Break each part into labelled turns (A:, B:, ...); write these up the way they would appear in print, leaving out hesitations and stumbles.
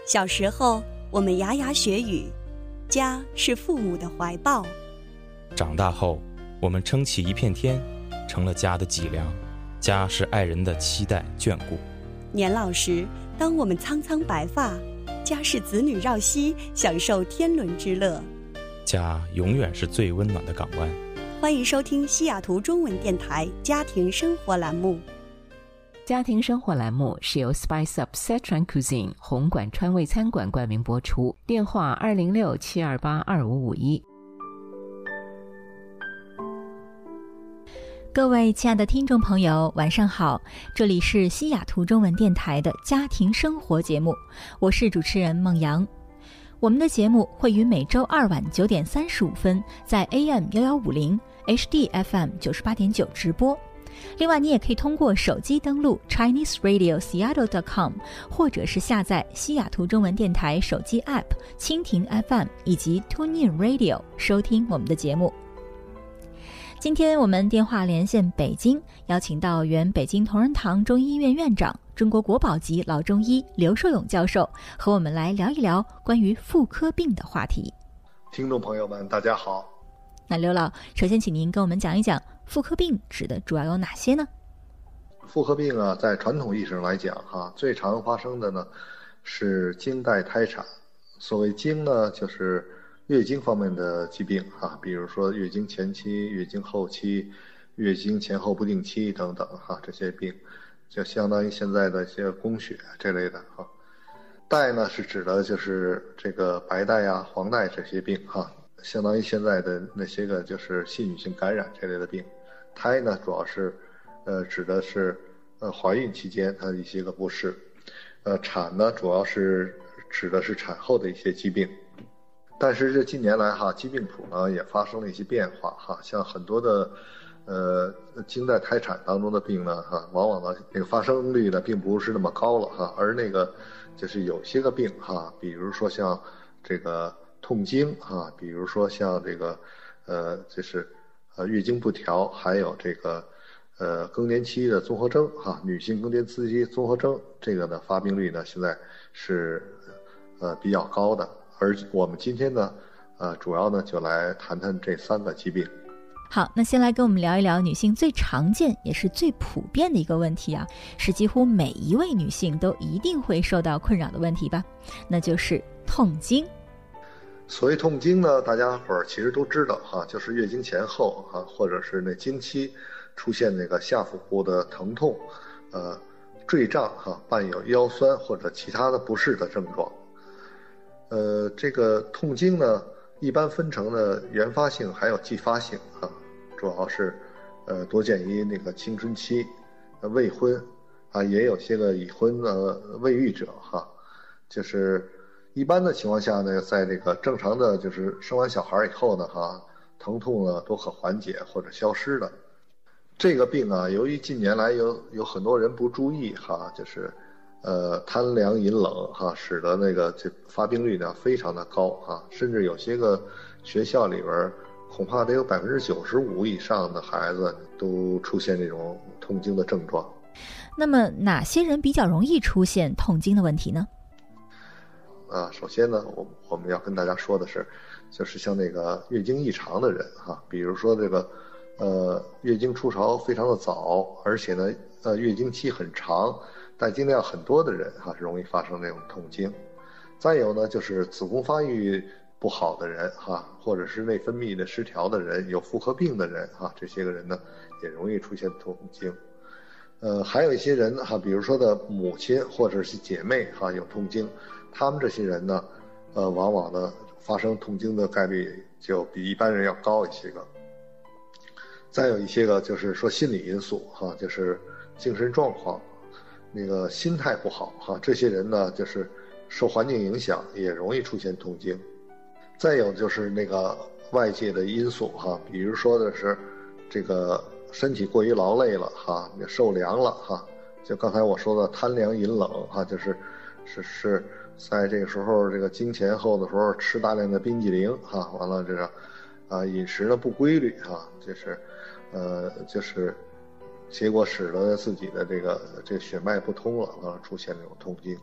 A: 小时候，我们牙牙学语，家是父母的怀抱；
B: 长大后，我们撑起一片天，成了家的脊梁。家是爱人的期待眷顾。
A: 年老时，当我们苍苍白发，家是子女绕膝，享受天伦之乐。
B: 家永远是最温暖的港湾。
A: 欢迎收听西雅图中文电台家庭生活栏目。
C: 家庭生活栏目是由 Spice Up Sichuan Cuisine 红馆川味餐馆冠名播出，电话206-728-2551。
D: 各位亲爱的听众朋友，晚上好，这里是西雅图中文电台的家庭生活节目，我是主持人孟阳。我们的节目会于每周二晚9点35分在 AM1150 HD FM 98.9 直播。另外，你也可以通过手机登录 ChineseRadioSeattle.com， 或者是下载西雅图中文电台手机 App 蜻蜓 FM 以及 TuneIn Radio 收听我们的节目。今天我们电话连线北京，邀请到原北京同仁堂中医院院长、中国国宝级老中医刘寿勇教授，和我们来聊一聊关于妇科病的话题。
E: 听众朋友们，大家好。
D: 那刘老，首先请您跟我们讲一讲妇科病指的主要有哪些呢？
E: 妇科病啊，在传统意义上来讲最常发生的呢是经带胎产。所谓经呢，就是月经方面的疾病比如说月经前期、月经后期、月经前后不定期等等这些病就相当于现在的一些宫血这类的带呢是指的就是这个白带啊、黄带这些病相当于现在的那些个就是性女性感染这类的病。胎呢主要是指的是怀孕期间它的一些个不适。产呢主要是指的是产后的一些疾病。但是这近年来疾病谱呢也发生了一些变化像很多的经带胎产当中的病呢往往呢那个发生率呢并不是那么高了而那个就是有些个病比如说像这个痛经比如说像这个就是月经不调，还有这个更年期的综合征女性更年期综合征，这个呢发病率呢现在是比较高的。而我们今天呢主要呢就来谈谈这3个疾病。
D: 好，那先来跟我们聊一聊女性最常见也是最普遍的一个问题是几乎每一位女性都一定会受到困扰的问题吧，那就是痛经。
E: 所谓痛经呢，大家伙儿其实都知道就是月经前后或者是那经期出现那个下腹部的疼痛、坠胀伴有腰酸或者其他的不适的症状。这个痛经呢一般分成了原发性还有继发性主要是多见于那个青春期、未婚也有些个已婚的未育者就是一般的情况下呢，在这个正常的就是生完小孩以后呢疼痛呢都可缓解或者消失的。这个病由于近年来有很多人不注意就是贪凉饮冷使得那个这发病率呢非常的高甚至有些个学校里边恐怕得有95%以上的孩子都出现这种痛经的症状。
D: 那么哪些人比较容易出现痛经的问题呢？
E: 首先呢我们要跟大家说的是，就是像那个月经异常的人比如说这个月经初潮非常的早，而且呢月经期很长，带经量很多的人容易发生这种痛经。再有呢就是子宫发育不好的人或者是内分泌的失调的人，有妇科病的人这些个人呢也容易出现痛经。还有一些人比如说的母亲或者是姐妹有痛经，他们这些人呢往往呢发生痛经的概率就比一般人要高一些个。再有一些个就是说心理因素就是精神状况，那个心态不好这些人呢就是受环境影响也容易出现痛经。再有就是那个外界的因素比如说的是这个身体过于劳累了受凉了就刚才我说的贪凉饮冷就是在这个时候这个经前后的时候吃大量的冰激凌完了这个饮食呢不规律就是结果使得自己的这个血脉不通了出现这种痛经。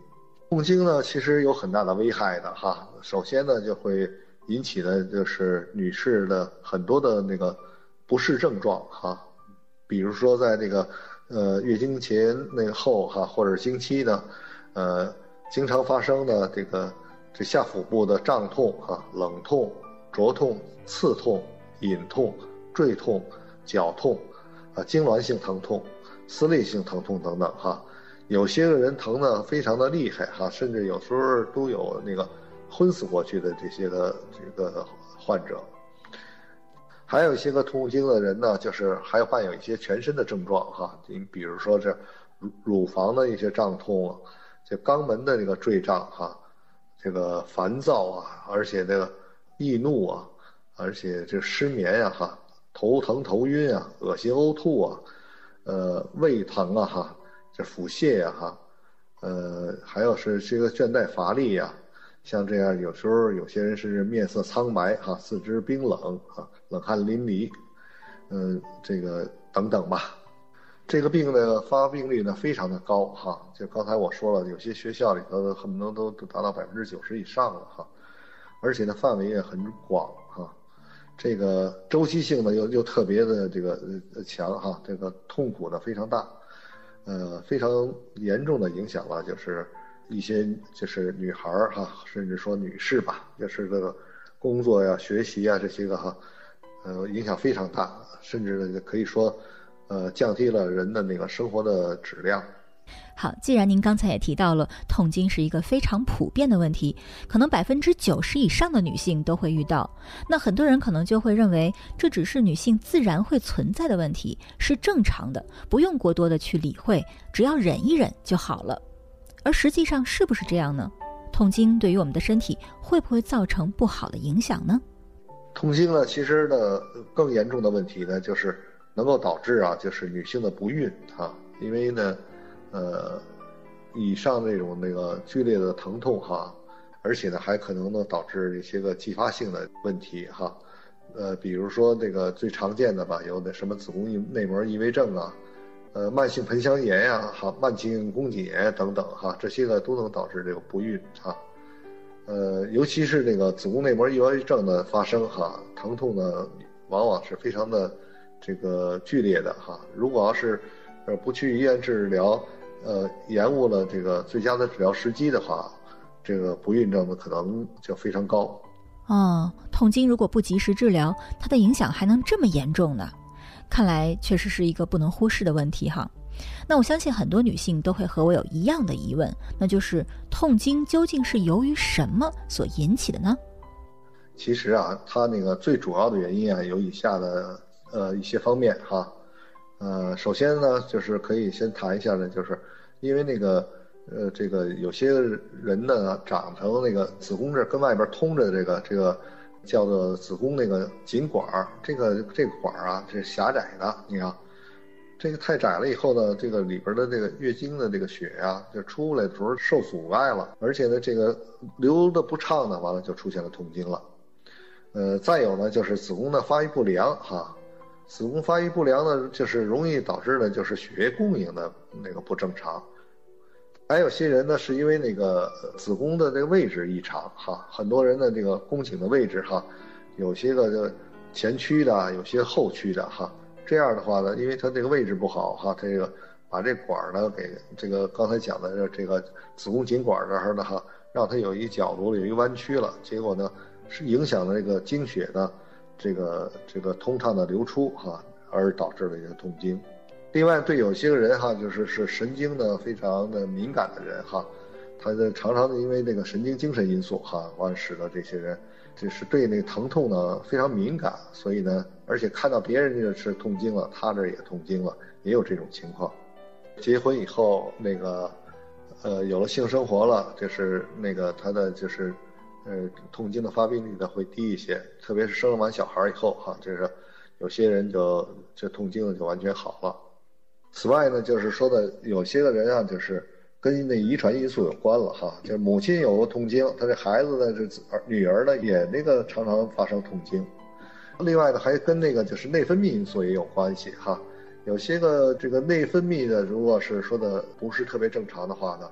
E: 痛经呢，其实有很大的危害的哈。首先呢，就会引起的就是女士的很多的那个不适症状哈，比如说在这个月经前那个后哈，或者经期呢，经常发生的这下腹部的胀痛哈、冷痛、灼痛、刺痛、隐痛、坠痛、绞痛痉挛性疼痛、撕裂性疼痛等等哈。有些个人疼得非常的厉害哈，甚至有时候都有那个昏死过去的这个患者。还有一些个痛经的人呢，就是还伴有一些全身的症状哈，你比如说这乳房的一些胀痛啊，这肛门的这个坠胀哈，这个烦躁啊，而且这个易怒啊，而且这失眠呀哈，头疼头晕啊，恶心呕吐啊，胃疼啊哈，这腹泻呀哈，还有是这个倦怠乏力呀，像这样有时候有些人是面色苍白哈，四肢冰冷啊，冷汗淋漓，这个等等吧。这个病的发病率呢非常的高哈，就刚才我说了，有些学校里头恨不得都达到90%以上了哈，而且呢范围也很广哈，这个周期性呢又特别的这个强哈，这个痛苦呢非常大，非常严重的影响了就是一些就是女孩哈，甚至说女士吧，就是这个工作呀、学习啊这些个哈，影响非常大，甚至呢可以说降低了人的那个生活的质量。
D: 好，既然您刚才也提到了痛经是一个非常普遍的问题，可能90%以上的女性都会遇到，那很多人可能就会认为这只是女性自然会存在的问题，是正常的，不用过多的去理会，只要忍一忍就好了。而实际上是不是这样呢？痛经对于我们的身体会不会造成不好的影响呢？
E: 痛经呢，其实呢更严重的问题呢，就是能够导致就是女性的不孕哈，因为呢，以上那个剧烈的疼痛哈，而且呢还可能呢导致一些个继发性的问题哈，比如说这个最常见的吧，有的什么子宫内膜异位症啊，慢性盆腔炎呀，哈，慢性宫颈炎等等哈，这些个都能导致这个不孕哈，尤其是这个子宫内膜异位症的发生哈，疼痛呢往往是非常的这个剧烈的哈，如果要是不去医院治疗，延误了这个最佳的治疗时机的话，这个不孕症的可能就非常高。
D: 痛经如果不及时治疗，它的影响还能这么严重呢？看来确实是一个不能忽视的问题哈。那我相信很多女性都会和我有一样的疑问，那就是痛经究竟是由于什么所引起的呢？
E: 其实它那个最主要的原因有以下的一些方面哈。首先呢，就是可以先谈一下呢，就是因为那个这个有些人呢长成那个子宫这跟外边通着这个叫做子宫那个颈管，这个管是狭窄的，你看这个太窄了以后呢，这个里边的这个月经的这个血就出来的时候受阻碍了，而且呢这个流的不畅呢，完了就出现了痛经了。再有呢就是子宫的发育不良哈。子宫发育不良呢，就是容易导致呢，就是血液供应的那个不正常。还有些人呢，是因为那个子宫的这个位置异常哈，很多人的这个宫颈的位置哈，有些个就前屈的，有些后屈的哈。这样的话呢，因为它这个位置不好哈，这个把这管呢给这个刚才讲的这个子宫颈管这儿呢哈，让它有一角度有一弯曲了，结果呢是影响了这个经血呢。这个通畅的流出哈，而导致了一个痛经。另外，对有些人哈，就是神经呢非常的敏感的人哈，他常常的因为这个神经精神因素哈，使得这些人就是对那个疼痛呢非常敏感，所以呢，而且看到别人这是痛经了，他这也痛经了，也有这种情况。结婚以后那个有了性生活了，就是那个他的就是痛经的发病率呢会低一些，特别是生完小孩以后哈，就是有些人这痛经就完全好了。此外呢，就是说的有些个人就是跟那遗传因素有关了哈，就是母亲有过痛经，他这孩子呢，这女儿呢也那个常常发生痛经。另外呢，还跟那个就是内分泌因素也有关系哈。有些个这个内分泌的，如果是说的不是特别正常的话呢，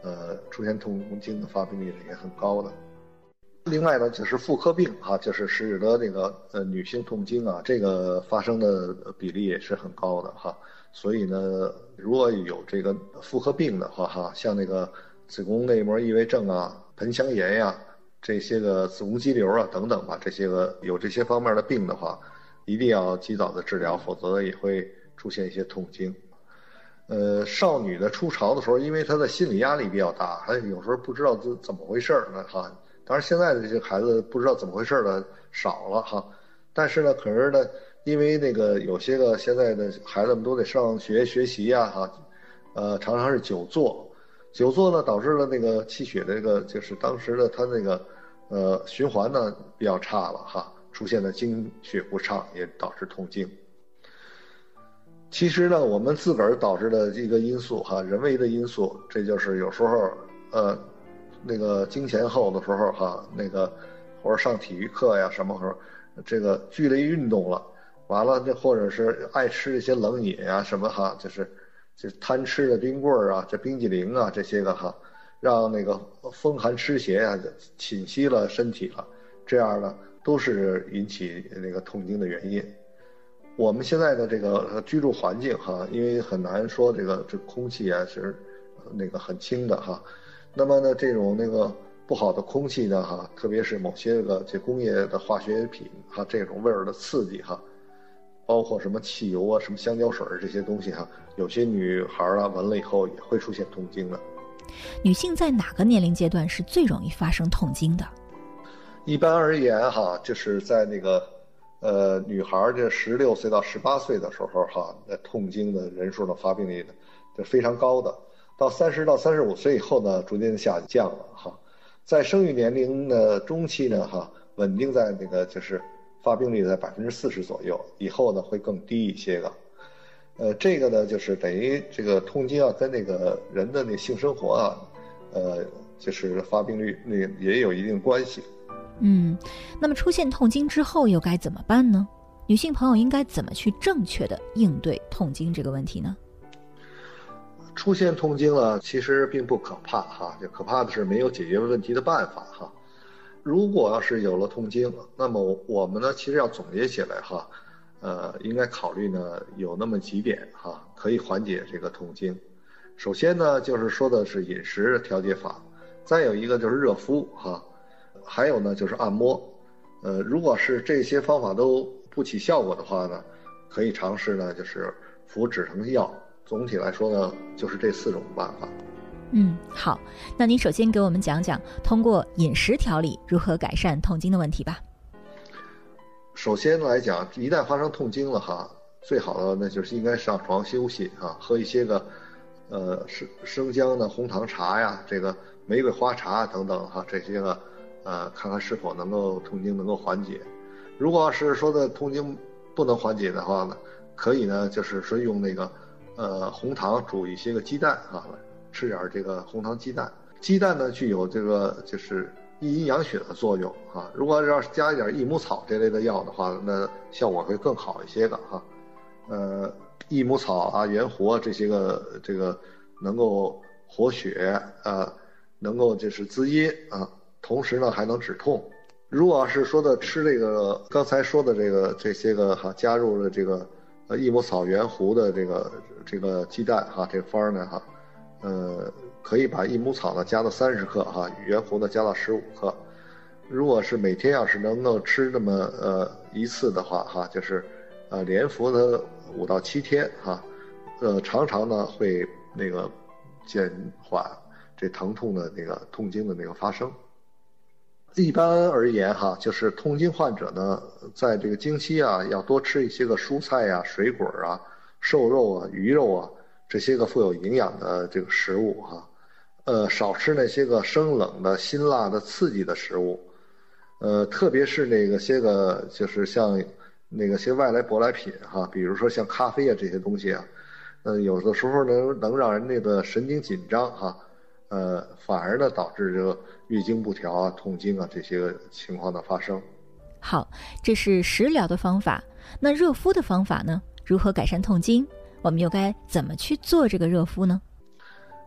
E: 出现痛经的发病率也很高的。另外呢，就是妇科病就是使得这个女性痛经这个发生的比例也是很高的所以呢，如果有这个妇科病的话像那个子宫内膜异位症盆腔炎这些个子宫肌瘤等等这些个有这些方面的病的话，一定要及早的治疗，否则也会出现一些痛经。少女的初潮的时候，因为她的心理压力比较大，还有时候不知道怎么回事呢当然现在的这些孩子不知道怎么回事的少了但是呢，可是呢，因为那个有些个现在的孩子们都得上学学习常常是久坐呢，导致了那个气血的这个就是当时的他那个循环呢比较差了出现了经血不畅，也导致痛经。其实呢，我们自个儿导致的一个因素人为的因素，这就是有时候那个经前后的时候那个或者上体育课什么时候这个剧烈运动了，完了这或者是爱吃一些冷饮什么就是贪吃的冰棍这冰激凌这些个让那个风寒湿邪侵袭了身体了，这样呢都是引起那个痛经的原因。我们现在的这个居住环境因为很难说这空气是那个很清的那么呢，这种那个不好的空气呢特别是某些个这工业的化学品这种味儿的刺激包括什么汽油什么香蕉水这些东西有些女孩闻了以后也会出现痛经的。
D: 女性在哪个年龄阶段是最容易发生痛经的？
E: 一般而言就是在那个女孩这16岁到18岁的时候痛经的人数的发病率是非常高的。到30到35岁以后呢，逐渐下降了在生育年龄的中期呢稳定在那个就是发病率在40%左右，以后呢会更低一些个。这个呢就是等于这个痛经跟那个人的那性生活就是发病率也有一定关系。
D: 那么出现痛经之后又该怎么办呢？女性朋友应该怎么去正确的应对痛经这个问题呢？
E: 出现痛经了其实并不可怕就可怕的是没有解决问题的办法如果要是有了痛经，那么我们呢其实要总结起来应该考虑呢有那么几点可以缓解这个痛经。首先呢就是说的是饮食调节法，再有一个就是热敷还有呢就是按摩。如果是这些方法都不起效果的话呢，可以尝试呢就是服止疼药。总体来说呢就是这4种办法。
D: 好，那您首先给我们讲讲通过饮食调理如何改善痛经的问题吧。
E: 首先来讲，一旦发生痛经了最好的那就是应该上床休息喝一些个生姜的红糖茶这个玫瑰花茶等等这些个看看是否能够痛经能够缓解。如果是说的痛经不能缓解的话呢，可以呢就是说用那个红糖煮一些个鸡蛋吃点这个红糖鸡蛋。鸡蛋呢具有这个就是益阴养血的作用如果要是加一点益母草这类的药的话，那效果会更好一些的益母草圆活这些个这个能够活血能够就是滋阴同时呢还能止痛。如果是说的吃这个刚才说的这些个加入了这个益母草圆糊的这个鸡蛋这个方呢可以把益母草呢加到30克圆糊呢加到15克。如果是每天要是能够吃这么一次的话就是连服的5到7天常常呢会那个减缓这疼痛的那个痛经的那个发生。一般而言就是痛经患者呢在这个经期要多吃一些个蔬菜水果瘦肉鱼肉这些个富有营养的这个食物少吃那些个生冷的辛辣的刺激的食物。特别是那个些个就是像那个些外来舶来品比如说像咖啡这些东西有的时候能让人那个神经紧张反而呢导致这个月经不调痛经这些个情况的发生。
D: 好，这是食疗的方法。那热敷的方法呢？如何改善痛经？我们又该怎么去做这个热敷呢？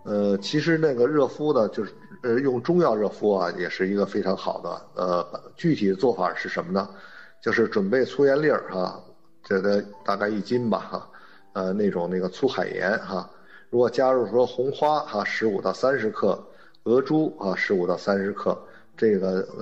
E: 其实那个热敷呢，就是用中药热敷啊，也是一个非常好的。具体的做法是什么呢？就是准备粗盐粒儿哈，这个大概1斤吧哈，那个粗海盐哈，如果加入说红花哈15到30克，鹅珠啊15到30克，这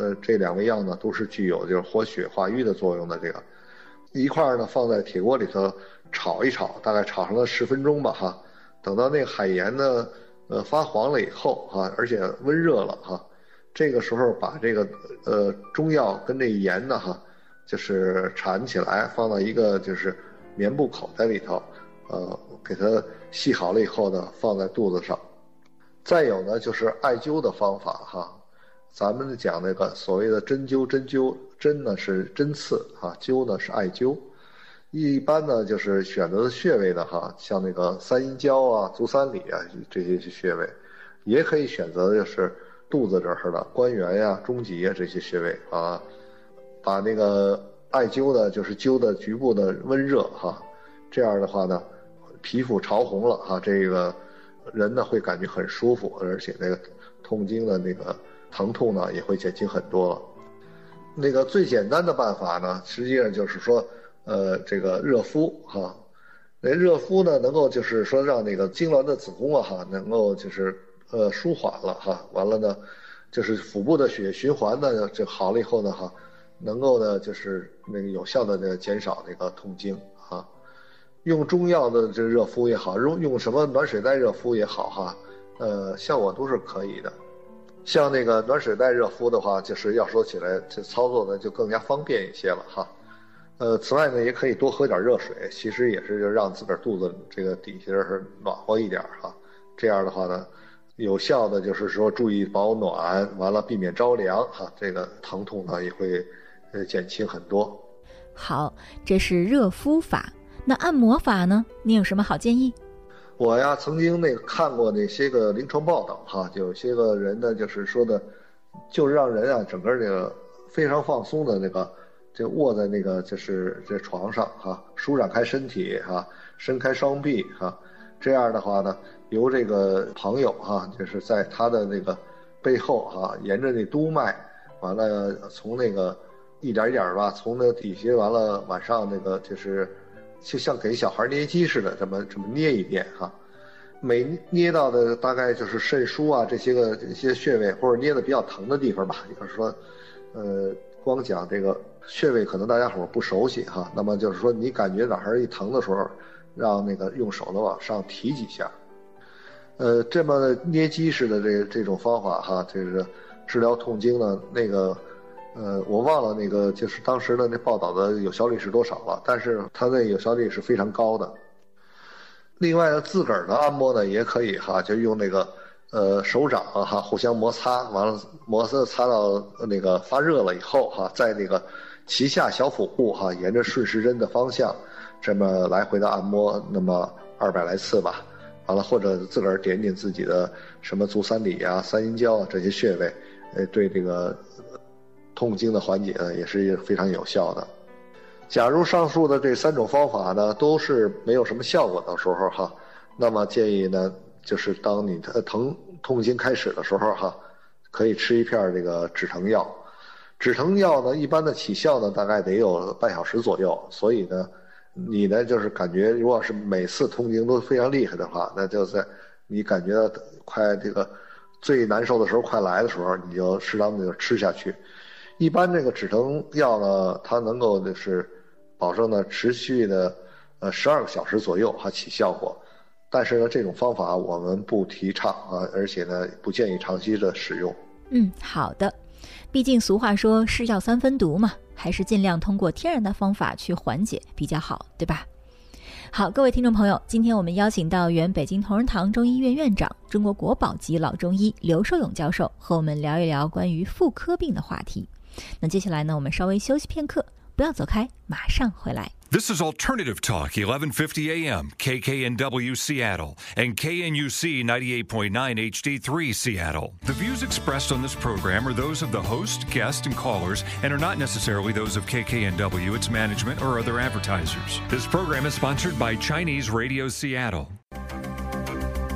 E: 2味药呢都是具有就是活血化瘀的作用的。这个一块呢放在铁锅里头炒一炒，大概炒上了10分钟吧哈，等到那个海盐呢发黄了以后哈，而且温热了哈，这个时候把这个中药跟这盐呢哈，就是缠起来放到一个就是棉布口袋里头，给它系好了以后呢，放在肚子上。再有呢就是艾灸的方法哈，咱们讲那个所谓的针灸，针呢是针刺哈，灸呢是艾灸。一般呢就是选择的穴位的哈，像那个三阴交啊、足三里啊这些穴位，也可以选择就是肚子这儿的关元呀、中极啊这些穴位啊，把那个艾灸呢就是灸的局部的温热哈，这样的话呢，皮肤潮红了哈，这个人呢会感觉很舒服，而且那个痛经的那个疼痛呢也会减轻很多了。那个最简单的办法呢，实际上就是说这个热敷哈，那热敷呢能够就是说让那个痉挛的子宫啊哈能够就是舒缓了哈，完了呢就是腹部的血液循环呢就好了以后呢哈，能够呢就是那个有效的减少那个痛经啊。用中药的这热敷也好，用什么暖水袋热敷也好哈，效果都是可以的。像那个暖水袋热敷的话，就是要说起来这操作呢就更加方便一些了哈。此外呢，也可以多喝点热水，其实也是让自个儿肚子这个底下是暖和一点哈。这样的话呢，有效的就是说注意保暖，完了避免着凉哈，这个疼痛呢也会减轻很多。
D: 好，这是热敷法。那按摩法呢？你有什么好建议？
E: 我呀曾经看过那些个临床报道哈，有些个人呢就是说的，就让人啊整个这个非常放松的就卧在那个就是这床上哈，舒展开身体哈，伸开双臂哈，这样的话呢，由这个朋友哈，就是在他的那个背后哈，沿着那督脉，完了从那个一点一点吧，从那底下完了晚上那个就像给小孩捏鸡似的，这么捏一遍哈，每捏到的大概就是肾腧啊这些穴位，或者捏的比较疼的地方吧，就是说，光讲这个穴位可能大家伙不熟悉哈，那么就是说你感觉哪儿一疼的时候，让那个用手呢往上提几下，这么捏鸡似的这种方法哈，这是治疗痛经呢我忘了那个就是当时的那报道的有效率是多少了，但是它的有效率是非常高的。另外呢，自个儿的按摩呢也可以哈，就用那个手掌哈互相摩擦，完了擦到那个发热了以后哈，在那个脐下小腹部哈，沿着顺时针的方向这么来回的按摩，那么200来次吧。完了或者自个儿点自己的什么足三里啊、三阴交啊这些穴位，对这个痛经的缓解呢也是非常有效的。假如上述的这3种方法呢都是没有什么效果的时候哈，那么建议呢就是当你的痛经开始的时候哈，可以吃一片这个止疼药。止疼药呢一般的起效呢大概得有半小时左右，所以呢你呢就是感觉如果是每次痛经都非常厉害的话，那就在你感觉到快这个最难受的时候快来的时候，你就适当的就吃下去。一般这个止疼药呢，它能够就是保证呢持续的12个小时左右还起效果，但是呢这种方法我们不提倡啊，而且呢不建议长期的使用。
D: 好的，毕竟俗话说是药3分毒嘛，还是尽量通过天然的方法去缓解比较好，对吧？好，各位听众朋友，今天我们邀请到原北京同仁堂中医院院长、中国国宝级老中医刘寿勇教授和我们聊一聊关于妇科病的话题。那接下来呢，我们稍微休息片刻，不要走开，马上回来。
F: This is Alternative Talk, 1150 AM, KKNW Seattle, and KNUC 98.9 HD3 Seattle. The views expressed on this program are those of the host, guest, and callers, and are not necessarily those of KKNW, its management, or other advertisers. This program is sponsored by Chinese Radio Seattle.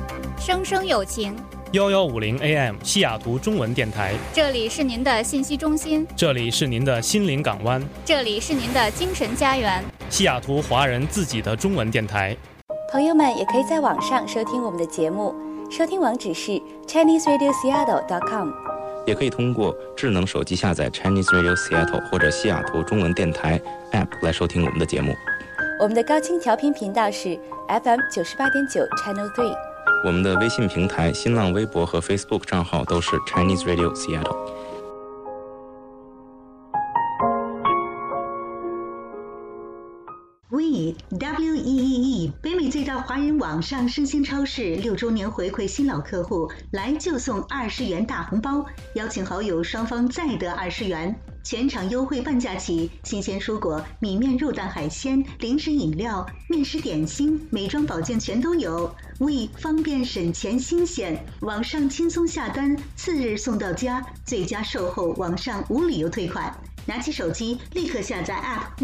G: 声声有情。
H: 1150 AM 西雅图中文电台，
G: 这里是您的信息中心，
H: 这里是您的心灵港湾，
G: 这里是您的精神家园，
H: 西雅图华人自己的中文电台。
A: 朋友们也可以在网上收听我们的节目，收听网址是 ChineseRadioSeattle.com，
B: 也可以通过智能手机下载 Chinese Radio Seattle 或者西雅图中文电台 App 来收听我们的节目。
A: 我们的高清调频频道是 FM 98.9 Channel 3。
B: 我们的微信平台、新浪微博和 Facebook 账号都是 Chinese Radio Seattle。
I: WEEE 北美最大华人网上生鲜超市6周年回馈新老客户，来就送20元大红包，邀请好友双方再得20元，全场优惠半价起，新鲜蔬果、米面、肉蛋海鲜、零食饮料、面食点心、美妆保健全都有。方便省钱新鲜，网上轻松下单，次日送到家，最佳售后，网上无理由退款。拿起手机立刻下载 App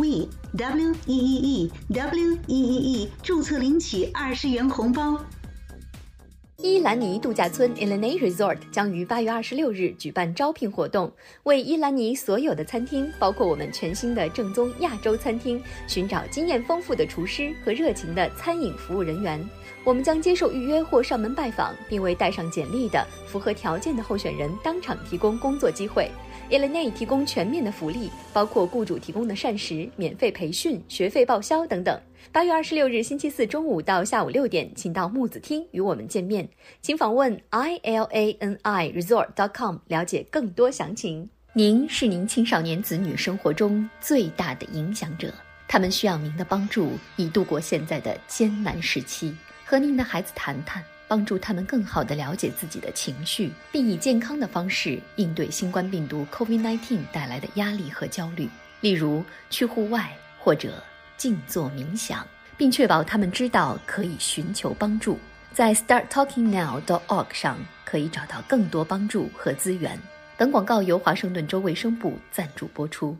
I: WEEE 注册领取20元红包。
J: 伊兰尼度假村 Illini Resort 将于8月26日举办招聘活动，为伊兰尼所有的餐厅，包括我们全新的正宗亚洲餐厅，寻找经验丰富的厨师和热情的餐饮服务人员。我们将接受预约或上门拜访，并为带上简历的符合条件的候选人当场提供工作机会。Illini 提供全面的福利，包括雇主提供的膳食、免费培训、学费报销等等。8月26日星期四中午到下午6点，请到木子厅与我们见面。请访问 ilaniresort.com 了解更多详情。您是您青少年子女生活中最大的影响者，他们需要您的帮助，以度过现在的艰难时期。和您的孩子谈谈，帮助他们更好地了解自己的情绪，并以健康的方式应对新冠病毒 COVID-19 带来的压力和焦虑，例如去户外或者静坐冥想，并确保他们知道可以寻求帮助。在 starttalkingnow.org 上可以找到更多帮助和资源。本广告由华盛顿州卫生部赞助播出。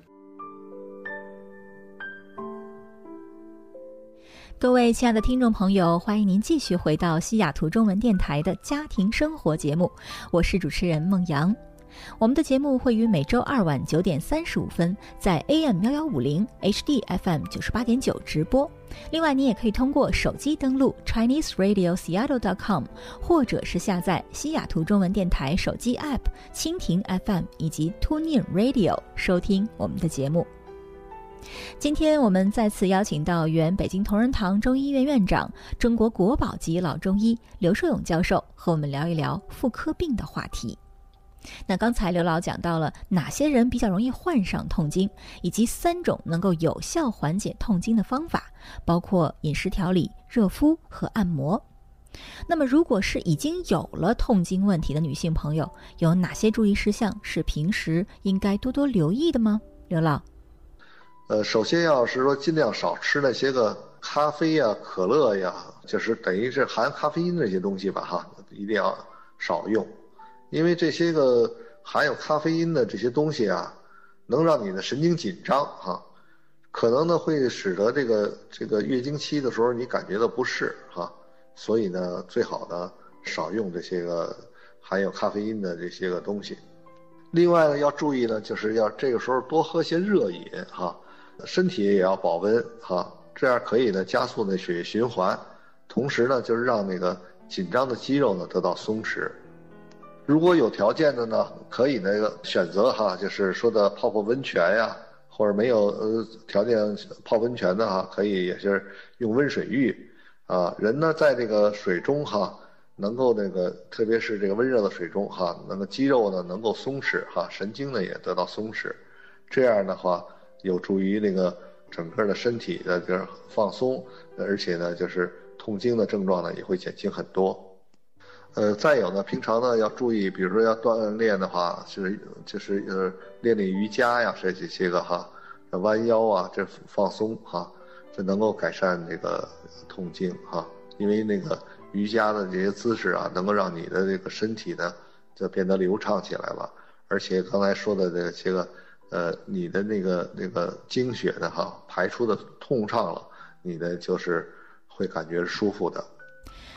D: 各位亲爱的听众朋友，欢迎您继续回到西雅图中文电台的家庭生活节目，我是主持人孟阳。我们的节目会于每周二晚9点35分在 AM1150 HD FM 98.9直播。另外，你也可以通过手机登录 ChineseRadioSeattle.com， 或者是下载西雅图中文电台手机 App、蜻蜓 FM 以及 TuneIn Radio 收听我们的节目。今天我们再次邀请到原北京同仁堂中医院院长、中国国宝级老中医刘寿勇教授和我们聊一聊妇科病的话题。那刚才刘老讲到了哪些人比较容易患上痛经，以及3种能够有效缓解痛经的方法，包括饮食调理、热敷和按摩。那么如果是已经有了痛经问题的女性朋友，有哪些注意事项是平时应该多多留意的吗？刘老。
E: 首先要是说尽量少吃那些个咖啡呀、可乐呀，就是等于是含咖啡因这些东西吧哈，一定要少用，因为这些个含有咖啡因的这些东西啊，能让你的神经紧张哈，可能呢会使得这个月经期的时候你感觉到不适哈，所以呢最好呢少用这些个含有咖啡因的这些个东西。另外呢要注意呢，就是要这个时候多喝些热饮哈。身体也要保温哈，这样可以呢加速呢血液循环，同时呢就是让那个紧张的肌肉呢得到松弛。如果有条件的呢，可以那个选择哈，就是说的泡温泉呀，或者没有条件泡温泉的哈，可以也是用温水浴啊。人呢在这个水中哈，能够那个特别是这个温热的水中哈，那个肌肉呢能够松弛哈，神经呢也得到松弛，这样的话有助于那个整个的身体的就是放松，而且呢就是痛经的症状呢也会减轻很多。再有呢，平常呢要注意，比如说要锻炼的话，就是练瑜伽呀，这些个哈，弯腰啊，这放松哈，这能够改善这个痛经哈，因为那个瑜伽的这些姿势啊，能够让你的这个身体呢就变得流畅起来了，而且刚才说的这些个。你的那个经血呢哈排出的通畅了，你的就是会感觉舒服的。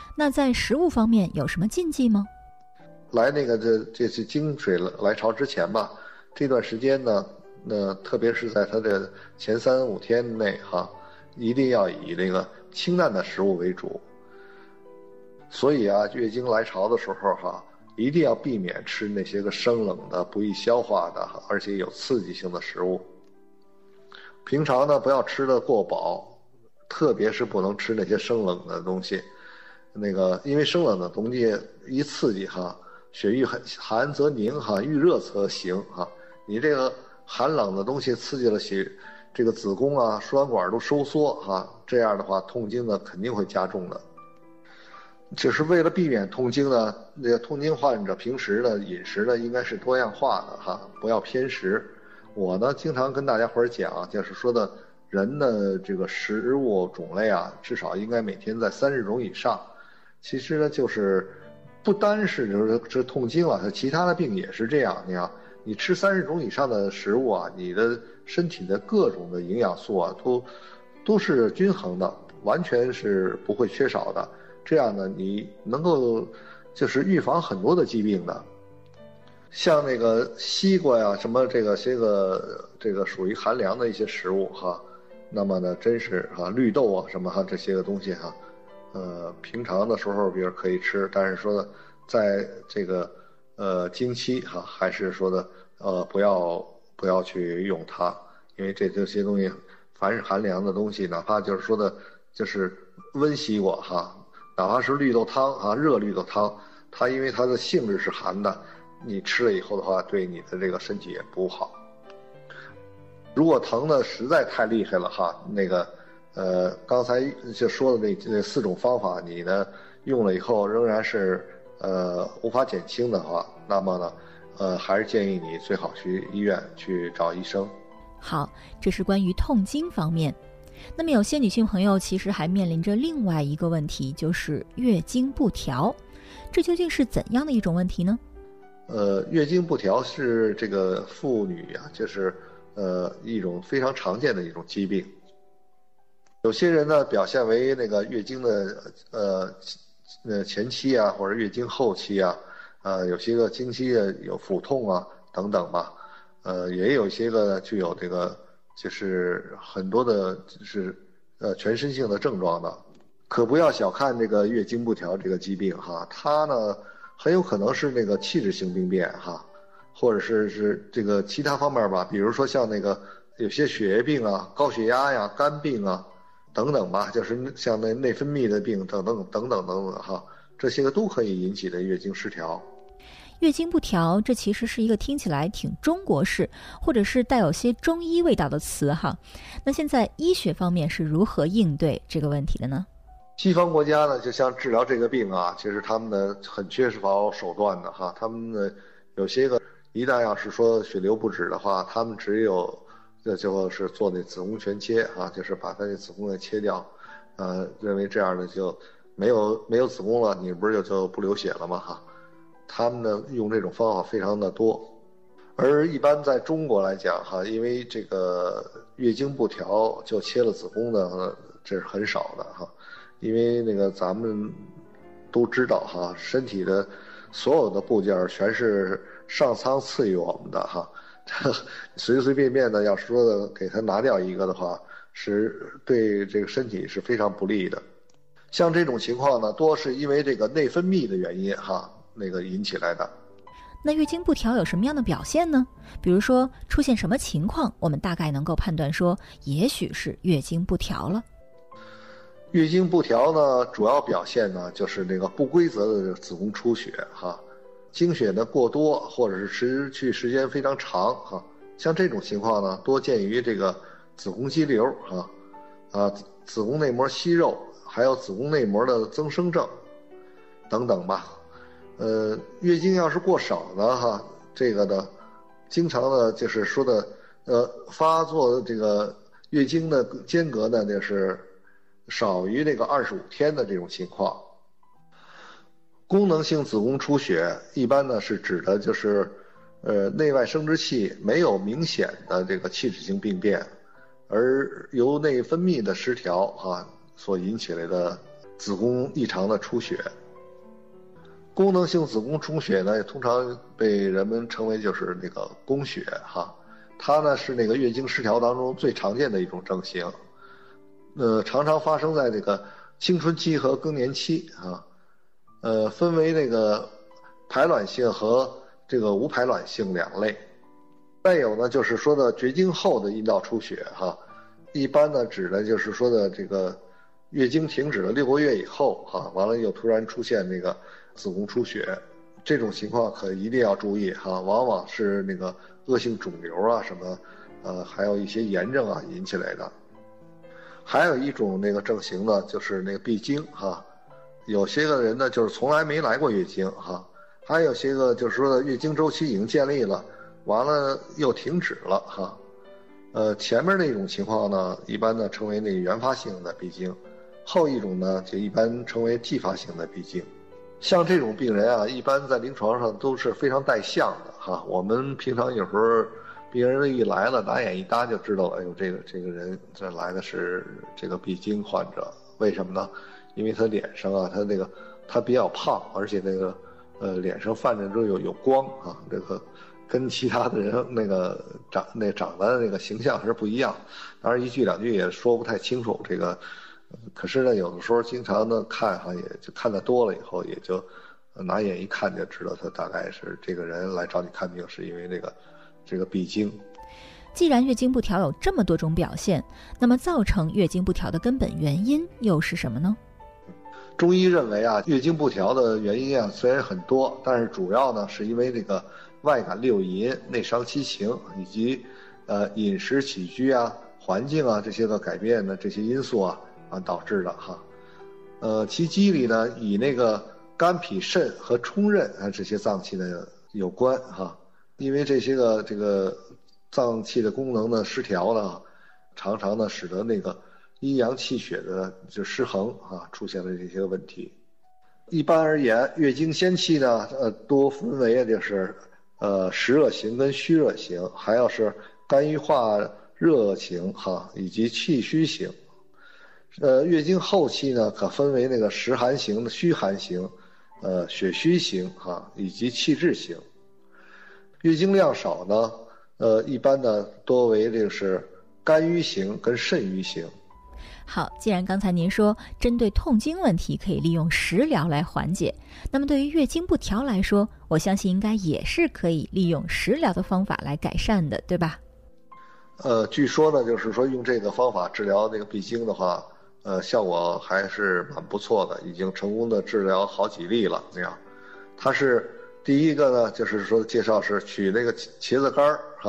D: 那在食物方面有什么禁忌吗？
E: 来这次经水来潮之前吧，这段时间呢，特别是在它的前3-5天内一定要以那个清淡的食物为主。所以月经来潮的时候一定要避免吃那些个生冷的、不易消化的，而且有刺激性的食物。平常呢，不要吃得过饱，特别是不能吃那些生冷的东西。因为生冷的东西一刺激血遇寒则凝遇热则行你这个寒冷的东西刺激了这个子宫输卵管都收缩这样的话痛经呢肯定会加重的。就是为了避免痛经呢，这个痛经患者平时的饮食呢应该是多样化的不要偏食。我呢经常跟大家伙讲，就是说的人的这个食物种类至少应该每天在30种以上。其实呢就是不单是就是痛经它其他的病也是这样。你吃30种以上的食物你的身体的各种的营养素都是均衡的，完全是不会缺少的。这样呢，你能够就是预防很多的疾病的。像那个西瓜呀，什么这个属于寒凉的一些食物那么呢，真是绿豆什么这些个东西平常的时候比如可以吃，但是说的在这个经期还是说的不要去用它，因为这些东西凡是寒凉的东西，哪怕就是说的就是温西瓜哪怕是绿豆汤热绿豆汤，它因为它的性质是寒的，你吃了以后的话对你的这个身体也不好。如果疼的实在太厉害了刚才就说的那4种方法你呢用了以后仍然是无法减轻的话，那么呢还是建议你最好去医院去找医生。
D: 好，这是关于痛经方面。那么有些女性朋友其实还面临着另外一个问题，就是月经不调。这究竟是怎样的一种问题呢？
E: 月经不调是这个妇女就是一种非常常见的一种疾病。有些人呢表现为那个月经的前期或者月经后期有些个经期有腹痛等等吧，也有一些个具有这个就是很多的就是全身性的症状的。可不要小看这个月经不调这个疾病它呢很有可能是那个器质性病变或者是这个其他方面吧，比如说像那个有些血液病高血压肝病等等吧，就是像那内分泌的病等等这些个都可以引起的月经失调。
D: 月经不调，这其实是一个听起来挺中国式，或者是带有些中医味道的词那现在医学方面是如何应对这个问题的呢？
E: 西方国家呢，就像治疗这个病其实他们呢很缺乏手段的他们呢有些个一旦要是说血流不止的话，他们只有就是做那子宫全切就是把它的子宫给切掉，认为这样的就没有子宫了，你不是就不流血了吗他们呢用这种方法非常的多。而一般在中国来讲因为这个月经不调就切了子宫的这是很少的因为那个咱们都知道身体的所有的部件全是上苍赐予我们的随随便便的要说的给它拿掉一个的话，是对这个身体是非常不利的。像这种情况呢，多是因为这个内分泌的原因引起来的。
D: 那月经不调有什么样的表现呢？比如说出现什么情况，我们大概能够判断说也许是月经不调了。
E: 月经不调呢，主要表现呢就是那个不规则的子宫出血经血呢过多，或者是持续时间非常长像这种情况呢，多见于这个子宫肌瘤子宫内膜息肉，还有子宫内膜的增生症等等吧。月经要是过少呢这个呢经常的就是说的发作的这个月经的间隔呢就是少于这个25天的这种情况。功能性子宫出血一般呢是指的就是内外生殖器没有明显的这个器质性病变，而由内分泌的失调所引起来的子宫异常的出血。功能性子宫出血呢，也通常被人们称为就是那个宫血哈，它呢是那个月经失调当中最常见的一种症型，常常发生在这个青春期和更年期啊，分为那个排卵性和这个无排卵性两类。再有呢，就是说的绝经后的阴道出血哈，一般呢指的就是说的这个月经停止了6个月以后哈，完了又突然出现那个子宫出血，这种情况可一定要注意哈，往往是那个恶性肿瘤啊什么，还有一些炎症啊引起来的。还有一种那个症型呢，就是那个闭经哈，有些个人呢就是从来没来过月经哈，还有些个就是说的月经周期已经建立了，完了又停止了哈。前面那种情况呢，一般呢称为那个原发性的闭经，后一种呢就一般称为继发性的闭经。像这种病人啊，一般在临床上都是非常带相的哈。我们平常有时候病人一来了，打眼一搭就知道，哎呦，这个人这来的是这个闭经患者。为什么呢？因为他脸上啊，他比较胖，而且那个脸上泛着都有光啊，这个跟其他的人那个长得那个形象还是不一样。当然一句两句也说不太清楚这个。可是呢，有的时候经常的看哈，也就看得多了以后，也就拿眼一看就知道他大概是这个人来找你看病是因为这个闭经。
D: 既然月经不调有这么多种表现，那么造成月经不调的根本原因又是什么呢？
E: 中医认为啊，月经不调的原因啊虽然很多，但是主要呢是因为这个外感六淫、内伤七情以及饮食起居啊、环境啊这些个改变的这些因素啊导致的哈。其机理呢以那个肝脾肾和冲任这些脏器呢有关哈。因为这些个这个脏器的功能呢失调呢，常常呢使得那个阴阳气血的就失衡啊，出现了这些问题。一般而言，月经先期呢多分为就是实热型跟虚热型，还有是肝郁化热型哈，以及气虚型。月经后期呢，可分为那个实寒型的虚寒型，血虚型哈，以及气滞型。月经量少呢，一般呢多为这个是肝郁型跟肾郁型。
D: 好，既然刚才您说针对痛经问题可以利用食疗来缓解，那么对于月经不调来说，我相信应该也是可以利用食疗的方法来改善的，对吧？
E: 据说呢，就是说用这个方法治疗这个闭经的话，效果还是蛮不错的，已经成功的治疗好几例了。那样，它是第一个呢，就是说介绍是取那个茄子干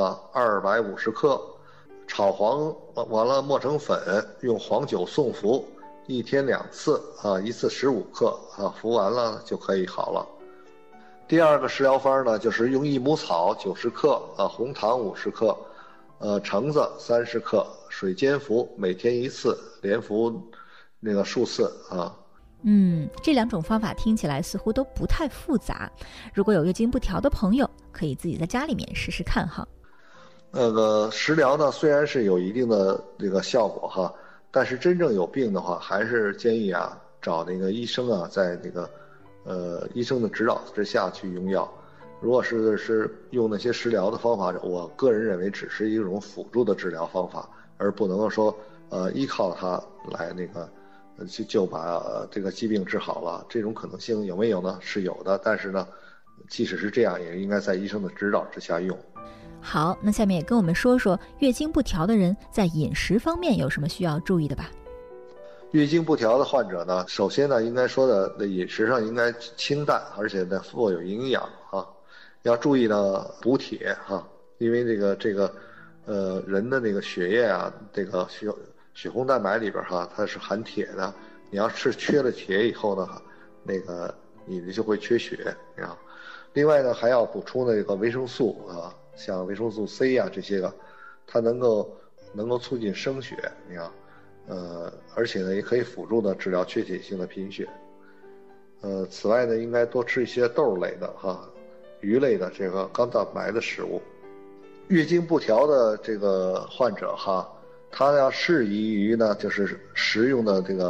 E: 250克，炒黄完了磨成粉，用黄酒送服，1天2次一次15克服完了就可以好了。第二个食疗方呢，就是用益母草90克红糖50克，橙子30克，水煎服，每天1次，连服那个数次啊。
D: 这两种方法听起来似乎都不太复杂，如果有月经不调的朋友，可以自己在家里面试试看哈。
E: 食疗呢虽然是有一定的这个效果哈，但是真正有病的话，还是建议找那个医生在那个医生的指导之下去用药。如果是用那些食疗的方法，我个人认为只是一种辅助的治疗方法，而不能够说依靠它来那个就把这个疾病治好了。这种可能性有没有呢？是有的，但是呢，即使是这样，也应该在医生的指导之下用。
D: 好，那下面也跟我们说说月经不调的人在饮食方面有什么需要注意的吧。
E: 月经不调的患者呢，首先呢，应该说的饮食上应该清淡，而且呢富有营养要注意呢补铁因为这个人的那个血液这个血红蛋白里边它是含铁的，你要是缺了铁以后呢，那个你就会缺血另外呢，还要补充那个维生素像维生素 C 这些个，它能够促进生血，而且呢也可以辅助的治疗缺铁性的贫血。此外呢，应该多吃一些豆类的鱼类的这个高蛋白的食物。月经不调的这个患者他要适宜于呢就是食用的这个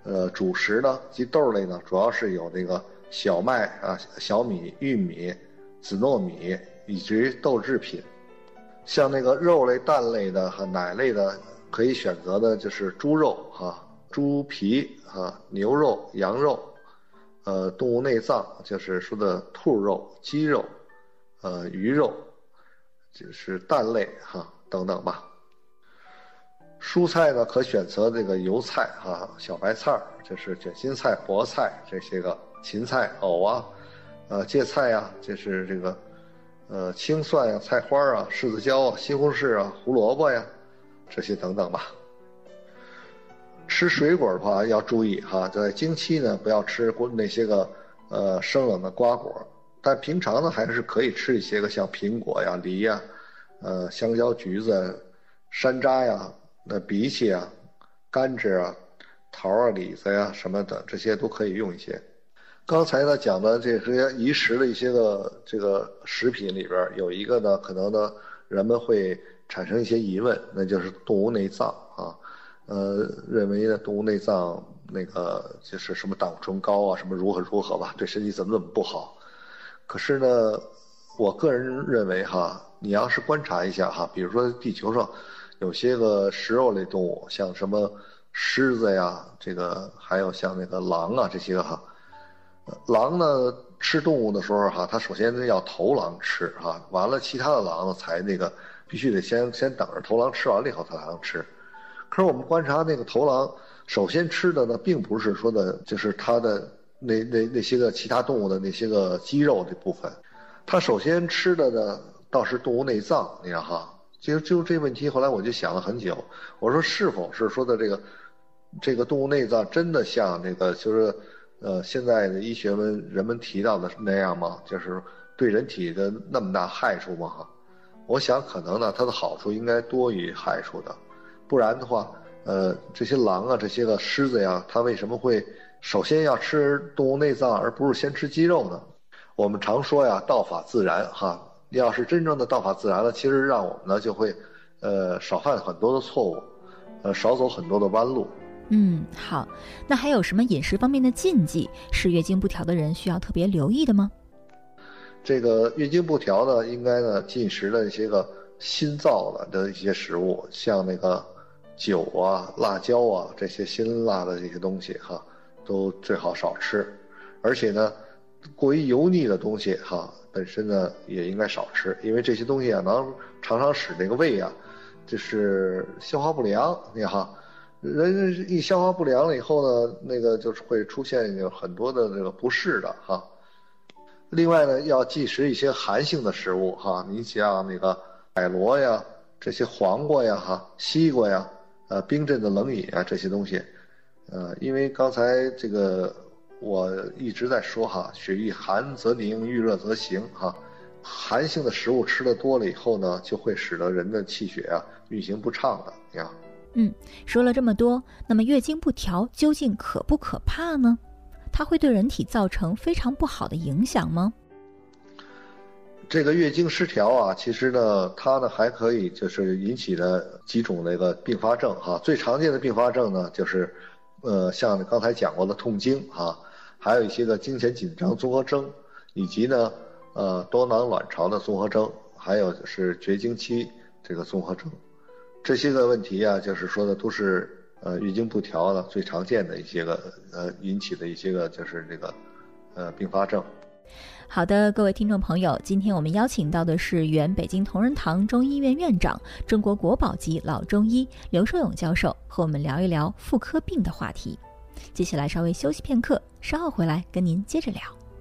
E: 主食呢及豆类呢，主要是有这个小麦啊、小米、玉米、紫糯米以及豆制品。像那个肉类、蛋类的和奶类的，可以选择的就是猪肉猪皮牛肉、羊肉，动物内脏就是说的兔肉、鸡肉，鱼肉，就是蛋类等等吧。蔬菜呢，可选择这个油菜小白菜，就是卷心菜、菠菜这些个，芹菜、藕芥菜就是这个青蒜菜花柿子椒西红柿胡萝卜这些等等吧。吃水果的话要注意在经期呢不要吃那些个生冷的瓜果，但平常呢还是可以吃一些个像苹果梨香蕉、橘子、山楂荸荠甘蔗桃李子什么的，这些都可以用一些。刚才呢讲的这些宜食的一些个这个食品里边，有一个呢可能呢人们会产生一些疑问，那就是动物内脏认为呢动物内脏那个就是什么胆固醇高什么如何吧，对身体怎么不好。可是呢我个人认为你要是观察一下比如说地球上有些个食肉类动物，像什么狮子这个还有像那个狼这些个狼呢吃动物的时候它首先要头狼吃完了其他的狼才那个必须得先等着头狼吃完了以后才能吃。可是我们观察那个头狼首先吃的呢，并不是说的就是它的那些个其他动物的那些个肌肉这部分，它首先吃的呢倒是动物内脏。你看就这问题，后来我就想了很久，我说是否是说的这个动物内脏真的像那个就是现在的医学人们提到的那样吗？就是对人体的那么大害处吗？我想可能呢它的好处应该多于害处的，不然的话这些狼这些个狮子它为什么会首先要吃动物内脏而不是先吃鸡肉呢？我们常说道法自然要是真正的道法自然了，其实让我们呢就会少犯很多的错误，少走很多的弯路。
D: 好，那还有什么饮食方面的禁忌是月经不调的人需要特别留意的吗？
E: 这个月经不调呢，应该呢禁食的一些个辛燥的一些食物，像那个酒辣椒这些辛辣的这些东西都最好少吃。而且呢过于油腻的东西本身呢也应该少吃，因为这些东西能常常使这个胃就是消化不良。人一消化不良了以后呢，那个就是会出现有很多的这个不适的另外呢，要忌食一些寒性的食物你像那个海螺这些黄瓜西瓜冰镇的冷饮这些东西，因为刚才这个我一直在说血遇寒则凝，遇热则行寒性的食物吃的多了以后呢，就会使得人的气血运行不畅的
D: 说了这么多，那么月经不调究竟可不可怕呢？它会对人体造成非常不好的影响吗？
E: 这个月经失调其实呢它呢还可以就是引起的几种那个并发症最常见的并发症呢就是像刚才讲过的痛经还有一些个经前紧张综合征，以及呢多囊卵巢的综合征，还有就是绝经期这个综合征。这些个问题就是说的都是月经不调的最常见的一些个引起的一些个就是这个并发症。
D: 好的，各位听众朋友，今天我们邀请到的是原北京同仁堂中医院院长、中国国宝级老中医刘寿勇教授，和我们聊一聊妇科病的话题。接下来稍微休息片刻，稍后回来跟您接着聊。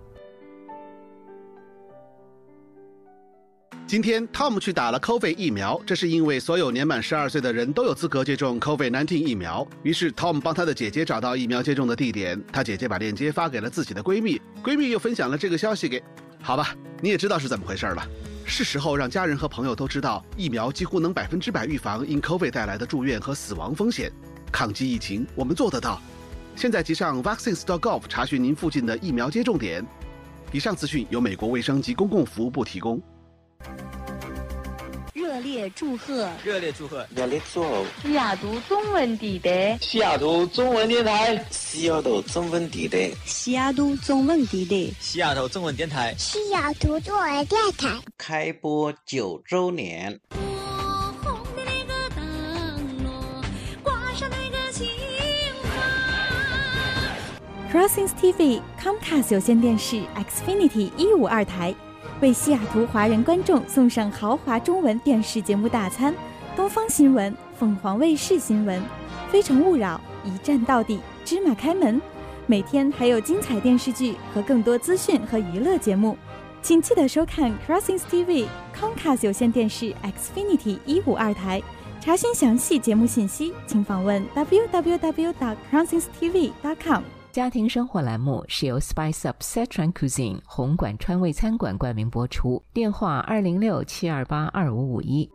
K: 今天 Tom 去打了 COVID 疫苗，这是因为所有年满12岁的人都有资格接种 COVID-19 疫苗。于是 Tom 帮他的姐姐找到疫苗接种的地点，他姐姐把链接发给了自己的闺蜜，闺蜜又分享了这个消息给……好吧，你也知道是怎么回事了。是时候让家人和朋友都知道，疫苗几乎能100%预防因 COVID 带来的住院和死亡风险。抗击疫情，我们做得到。现在即上 vaccines.gov 查询您附近的疫苗接种点。以上资讯由美国卫生及公共服务部提供。
A: 热烈祝贺！
L: 热烈祝贺！
M: 热烈祝贺！
N: 西雅图中文地带，
M: 西雅图中文电台，西雅图中文地带，
A: 西雅图中文地带，
L: 西雅图中文电台，
O: 西雅图中文电台
M: 开播9周年。
D: Crossings TV Comcast 有线电视 Xfinity 152台为西雅图华人观众送上豪华中文电视节目大餐，东方新闻、凤凰卫视新闻、非诚勿扰、一站到底、芝麻开门，每天还有精彩电视剧和更多资讯和娱乐节目，请记得收看 Crossings TV Comcast 有线电视 Xfinity 152台。查询详细节目信息，请访问 www.crossingstv.com。
C: 家庭生活栏目是由 Spice Up Sichuan Cuisine 红馆川味餐馆冠名播出，电话206-728-2551。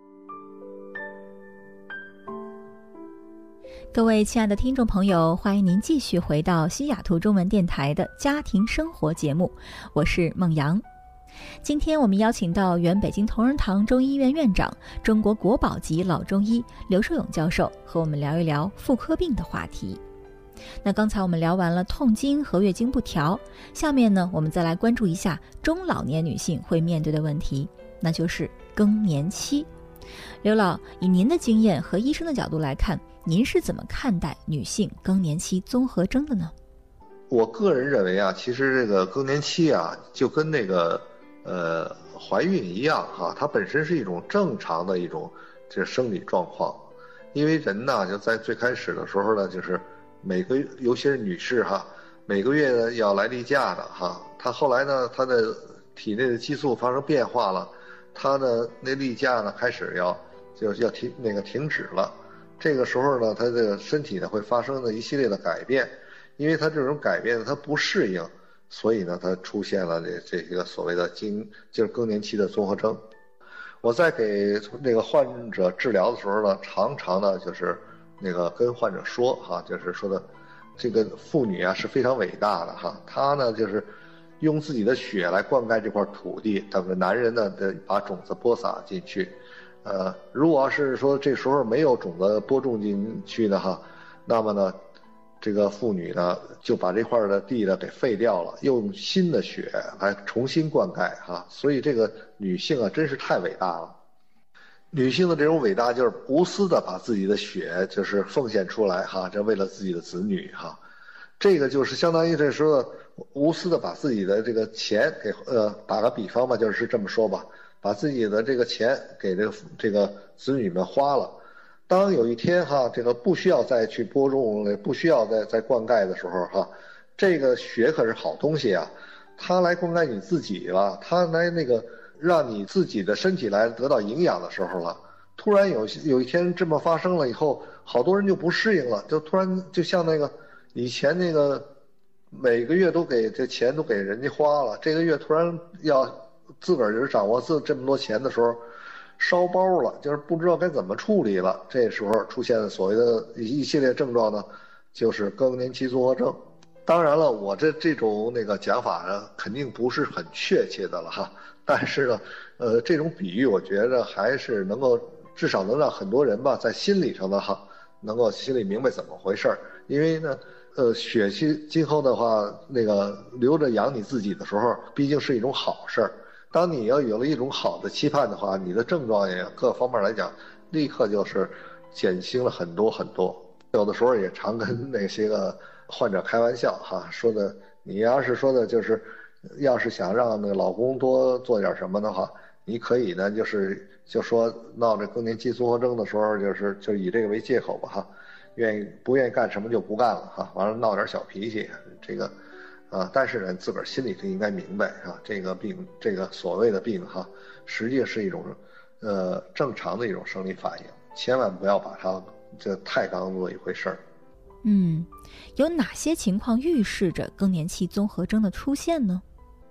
D: 各位亲爱的听众朋友，欢迎您继续回到西雅图中文电台的家庭生活节目，我是孟阳。今天我们邀请到原北京同仁堂中医院院长、中国国宝级老中医刘寿勇教授和我们聊一聊妇科病的话题。那刚才我们聊完了痛经和月经不调，下面呢，我们再来关注一下中老年女性会面对的问题，那就是更年期。刘老，以您的经验和医生的角度来看，您是怎么看待女性更年期综合征的呢？
E: 我个人认为啊，其实这个更年期啊，就跟那个怀孕一样哈，它本身是一种正常的一种这生理状况。因为人呢，就在最开始的时候呢，就是尤其是女士哈，每个月呢要来例假的哈，她后来呢，她的体内的激素发生变化了，她的那例假呢开始要停止了。这个时候呢，她的身体呢会发生的一系列的改变，因为她这种改变她不适应，所以呢，她出现了这个所谓的就是更年期的综合征。我在给这个患者治疗的时候呢，常常呢就是跟患者说哈，就是说的这个妇女啊是非常伟大的哈，她呢就是用自己的血来灌溉这块土地，等着男人呢把种子播撒进去。如果要是说这时候没有种子播种进去的哈，那么呢，这个妇女呢就把这块的地呢给废掉了，用新的血来重新灌溉哈。所以这个女性啊真是太伟大了。女性的这种伟大就是无私的把自己的血就是奉献出来哈，这为了自己的子女哈。这个就是相当于这时候无私的把自己的这个钱给打个比方吧，就是这么说吧，把自己的这个钱给这个子女们花了。当有一天哈，这个不需要再去播种，不需要再灌溉的时候哈，这个血可是好东西啊，它来灌溉你自己了，它来让你自己的身体来得到营养的时候了。突然有一天这么发生了以后，好多人就不适应了，就突然就像以前每个月都给这钱都给人家花了，这个月突然要自个儿就是掌握这么多钱的时候，烧包了，就是不知道该怎么处理了。这时候出现所谓的一系列症状呢，就是更年期综合征。当然了，我这种讲法呢，肯定不是很确切的了哈。但是呢，这种比喻我觉着还是能够至少能让很多人吧，在心理上的哈，能够心里明白怎么回事儿。因为呢，血气今后的话，留着养你自己的时候，毕竟是一种好事儿。当你要有了一种好的期盼的话，你的症状也各方面来讲，立刻就是减轻了很多很多。有的时候也常跟那些个患者开玩笑哈，说的你要是说的就是要是想让老公多做点什么的话，你可以呢就说闹这更年期综合征的时候，就以这个为借口吧哈，不愿意干什么就不干了哈，完了闹点小脾气，但是呢自个儿心里头应该明白啊，这个病这个所谓的病哈，实际是一种正常的一种生理反应，千万不要把它这太当做一回事儿。
D: 有哪些情况预示着更年期综合征的出现呢？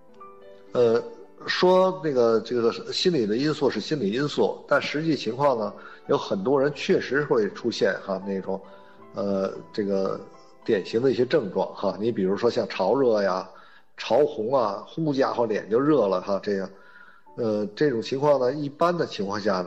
E: 说这个心理的因素是心理因素，但实际情况呢，有很多人确实会出现哈那种这个典型的一些症状哈。你比如说像潮热呀、潮红啊，呼家伙脸就热了哈，这样这种情况呢，一般的情况下呢，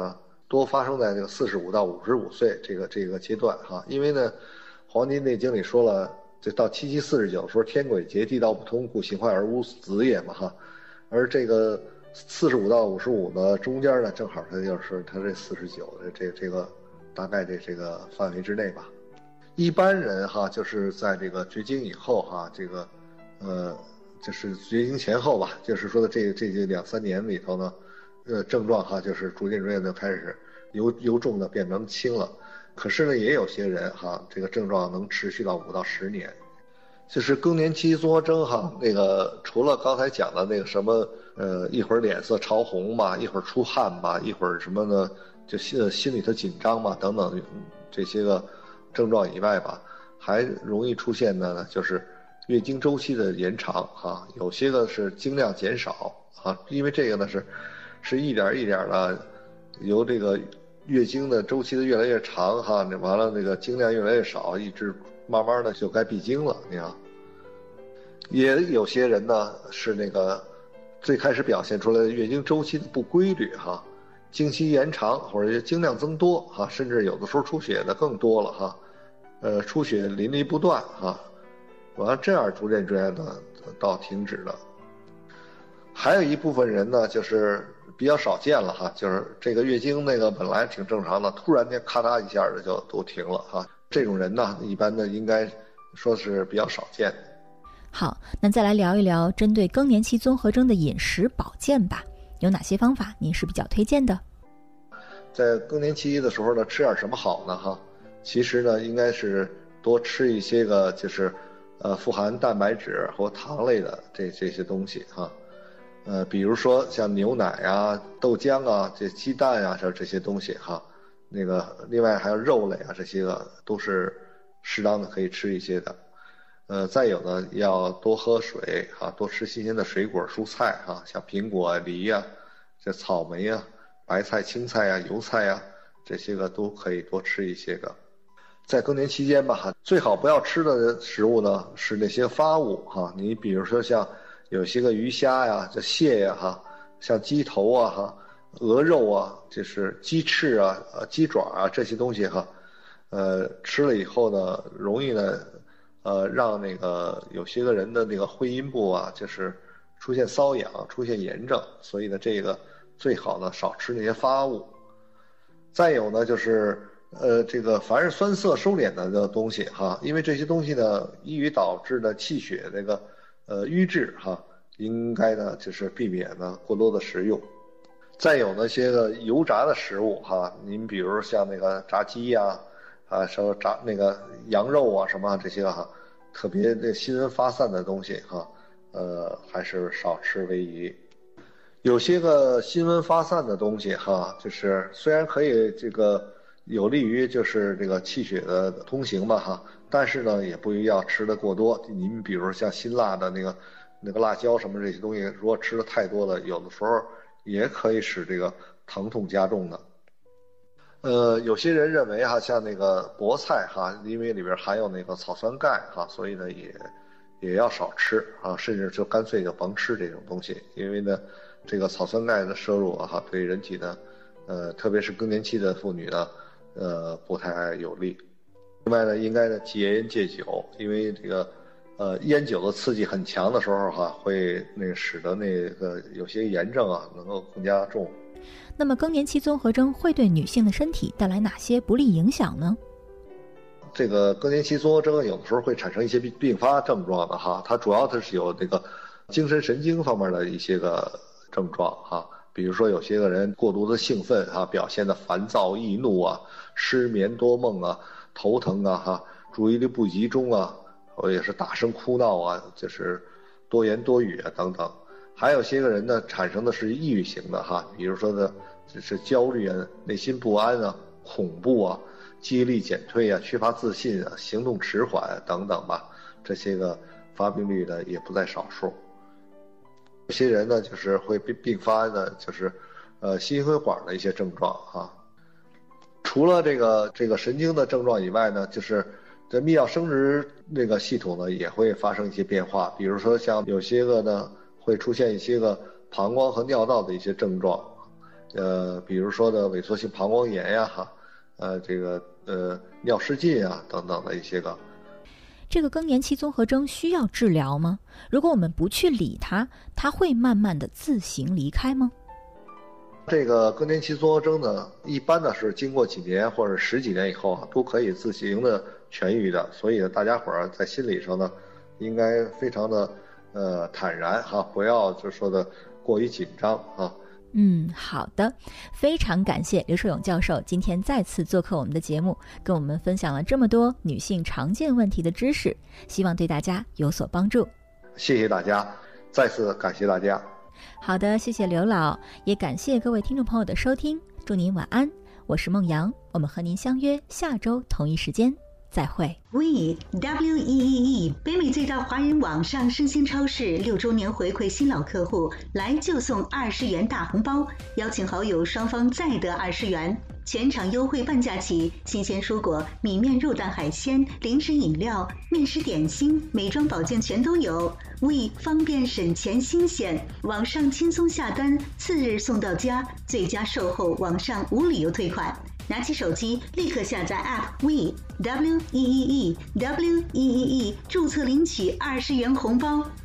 E: 多发生在这个45到55岁这个阶段哈，因为呢，《黄帝内经》里说了，这到7七49说天癸竭，地道不通，故形坏而无子也嘛哈，而这个45到55呢，中间呢正好它就是它这49的这个大概这个范围之内吧。一般人哈，就是在这个绝经以后哈，这个就是绝经前后吧，就是说的这2-3年里头呢，症状哈，就是逐渐的开始由重的变成轻了。可是呢，也有些人哈，这个症状能持续到5到10年。就是更年期综合征哈，那个除了刚才讲的那个什么一会儿脸色潮红嘛，一会儿出汗嘛，一会儿什么呢，就心里头紧张嘛等等这些个症状以外吧，还容易出现的呢，就是月经周期的延长哈，有些个是经量减少啊，因为这个呢是一点一点的由这个月经的周期的越来越长哈，完了那个经量越来越少，一直慢慢的就该闭经了。你看，也有些人呢是那个最开始表现出来的月经周期的不规律哈，经期延长或者经量增多哈，甚至有的时候出血的更多了哈，出血淋漓不断哈，完了这样逐渐的到停止了。还有一部分人呢，就是比较少见了哈，就是这个月经那个本来挺正常的，突然间咔嗒一下的就都停了哈。这种人呢，一般的应该说是比较少见。
D: 好，那再来聊一聊针对更年期综合征的饮食保健吧，有哪些方法您是比较推荐的？
E: 在更年期的时候呢，吃点什么好呢哈？其实呢，应该是多吃一些个就是富含蛋白质和糖类的这些东西哈。比如说像牛奶啊、豆浆啊、鸡蛋啊，这些东西哈。那个另外还有肉类啊，这些个都是适当的可以吃一些的。再有呢，要多喝水啊，多吃新鲜的水果蔬菜啊，像苹果、梨啊、这草莓啊、白菜、青菜啊、油菜啊，这些个都可以多吃一些个。在更年期间吧，最好不要吃的食物呢是那些发物哈，你比如说像有些个鱼虾呀、这蟹呀哈，像鸡头啊哈。鹅肉啊，就是鸡翅啊、鸡爪啊这些东西哈，吃了以后呢，容易呢，让那个有些个人的那个会阴部啊，就是出现瘙痒、出现炎症，所以呢，这个最好呢少吃那些发物。再有呢，就是这个凡是酸涩收敛的东西哈，因为这些东西呢，易于导致的气血那个瘀滞哈，应该呢就是避免呢过多的食用。再有那些个油炸的食物哈，您比如像那个炸鸡呀，什么炸那个羊肉啊什么这些哈，特别的辛温发散的东西哈，还是少吃为宜。有些个辛温发散的东西哈，就是虽然可以这个有利于就是这个气血的通行吧哈，但是呢也不要吃的过多。您比如像辛辣的那个辣椒什么这些东西，如果吃的太多了，有的时候也可以使这个疼痛加重的。有些人认为哈，像那个菠菜哈，因为里边含有那个草酸钙哈，所以呢也要少吃啊，甚至就干脆就甭吃这种东西，因为呢这个草酸钙的摄入哈，对人体呢特别是更年期的妇女呢不太有利。另外呢，应该呢戒烟戒酒，因为这个烟酒的刺激很强的时候哈，会那个使得那个有些炎症啊能够更加重。
D: 那么更年期综合征会对女性的身体带来哪些不利影响呢？
E: 这个更年期综合征有的时候会产生一些并发症状的哈，它主要的是有这个精神神经方面的一些个症状哈，比如说有些个人过度的兴奋哈，表现的烦躁易怒啊，失眠多梦啊，头疼啊哈，注意力不集中啊，或者是大声哭闹啊，就是多言多语啊等等。还有些个人呢产生的是抑郁型的哈，比如说呢就是焦虑啊、内心不安啊、恐怖啊、记忆力减退啊、缺乏自信啊、行动迟缓等等吧，这些个发病率呢也不在少数。有些人呢就是会并发的就是心血管的一些症状哈。除了这个神经的症状以外呢，就是这泌尿生殖那个系统呢也会发生一些变化，比如说像有些个呢会出现一些个膀胱和尿道的一些症状， 比如说的萎缩性膀胱炎呀，尿失禁啊等等的一些个。
D: 这个更年期综合征需要治疗吗？如果我们不去理它，它会慢慢的自行离开吗？
E: 这个更年期综合征呢，一般呢是经过几年或者10几年以后啊，都可以自行的痊愈的。所以大家伙儿在心理上呢，应该非常的坦然哈，不要就说的过于紧张啊。
D: 好的，非常感谢刘硕勇教授今天再次做客我们的节目，跟我们分享了这么多女性常见问题的知识，希望对大家有所帮助。
E: 谢谢大家，再次感谢大家。
D: 好的，谢谢刘老，也感谢各位听众朋友的收听，祝您晚安，我是孟阳，我们和您相约下周同一时间再会。
I: WEEE 北美最大华人网上生鲜超市6周年回馈新老客户，来就送20元大红包，邀请好友双方再得20元，全场优惠半价起，新鲜蔬果、米面肉蛋海鲜、零食饮料、面食点心、美妆保健全都有。为方便省钱新鲜，网上轻松下单，次日送到家，最佳售后，网上无理由退款。拿起手机立刻下载 App WEEE， 注册领取20元红包。